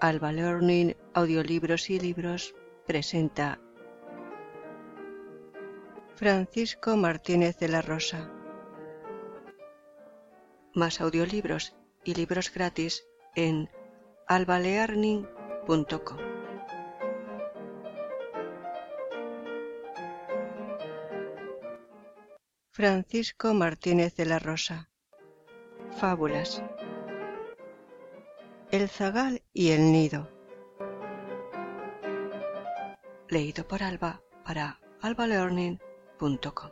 Alba Learning Audiolibros y Libros presenta Francisco Martínez de la Rosa. Más audiolibros y libros gratis en albalearning.com. Francisco Martínez de la Rosa. Fábulas. El zagal y el nido. Leído por Alba para albalearning.com.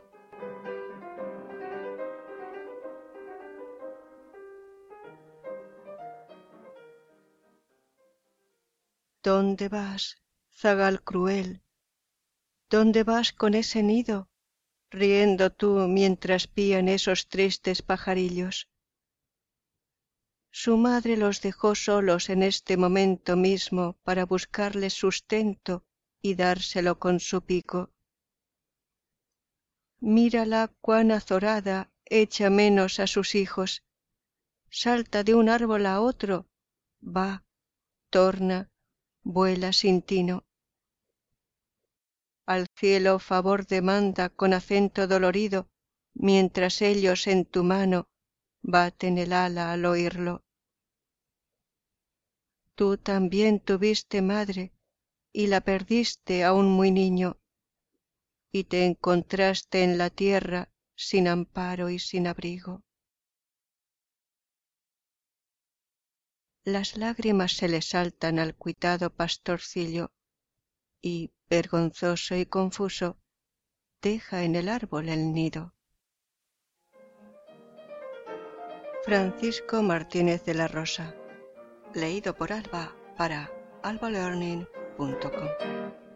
¿Dónde vas, zagal cruel? ¿Dónde vas con ese nido, riendo tú mientras pían esos tristes pajarillos? Su madre los dejó solos en este momento mismo para buscarles sustento y dárselo con su pico. Mírala cuán azorada echa menos a sus hijos. Salta de un árbol a otro, va, torna, vuela sin tino. Al cielo favor demanda con acento dolorido, mientras ellos en tu mano baten el ala al oírlo. Tú también tuviste madre y la perdiste aún muy niño, y te encontraste en la tierra sin amparo y sin abrigo. Las lágrimas se le saltan al cuitado pastorcillo y, vergonzoso y confuso, deja en el árbol el nido. Francisco Martínez de la Rosa. Leído por Alba para albalearning.com.